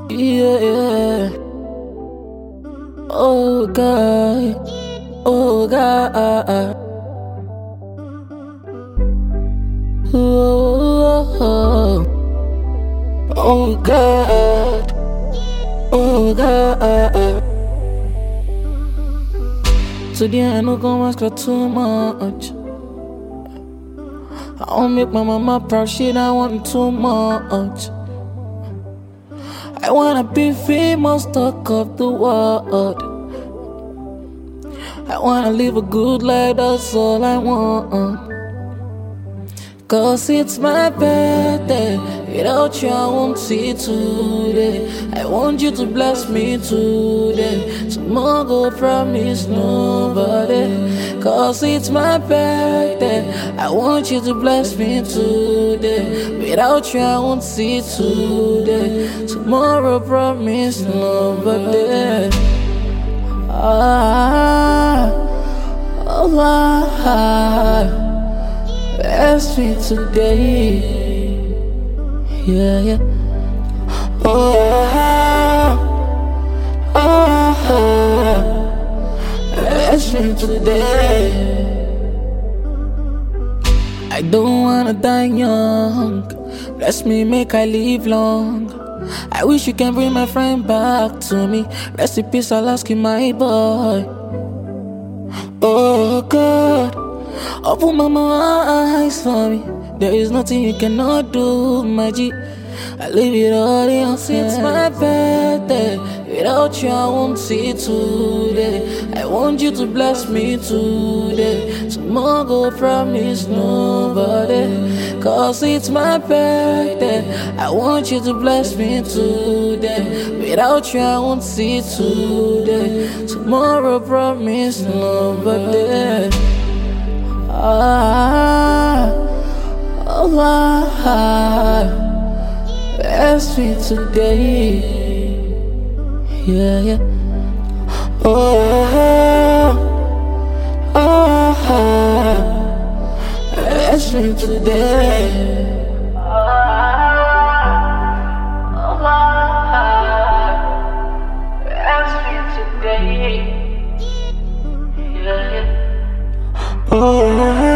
Yeah, yeah. Oh God, oh God. Oh, oh God, oh God. Today I no gon' ask her too much. I won't make my mama proud, she don't want too much. I wanna be famous, talk of the world. I wanna live a good life, that's all I want. Cause it's my birthday, without you I won't see today. I want you to bless me today, tomorrow promise nobody. Cause it's my birthday, I want you to bless me today. Without you I won't see today, tomorrow promise nobody. Bless me today, yeah, yeah. Bless me today. I don't wanna die young. Bless me, make I live long. I wish you can bring my friend back to me. Rest in peace, I'll ask you, my boy. Oh God, open my eyes for me. There is nothing you cannot do, my G. I leave it all in your hands. It's my birthday, without you I won't see today. I want you to bless me today, tomorrow promise nobody. Cause it's my birthday, I want you to bless me today. Without you I won't see today, tomorrow promise nobody. Bless me today, yeah, yeah. Bless me today. Bless me today, yeah, yeah.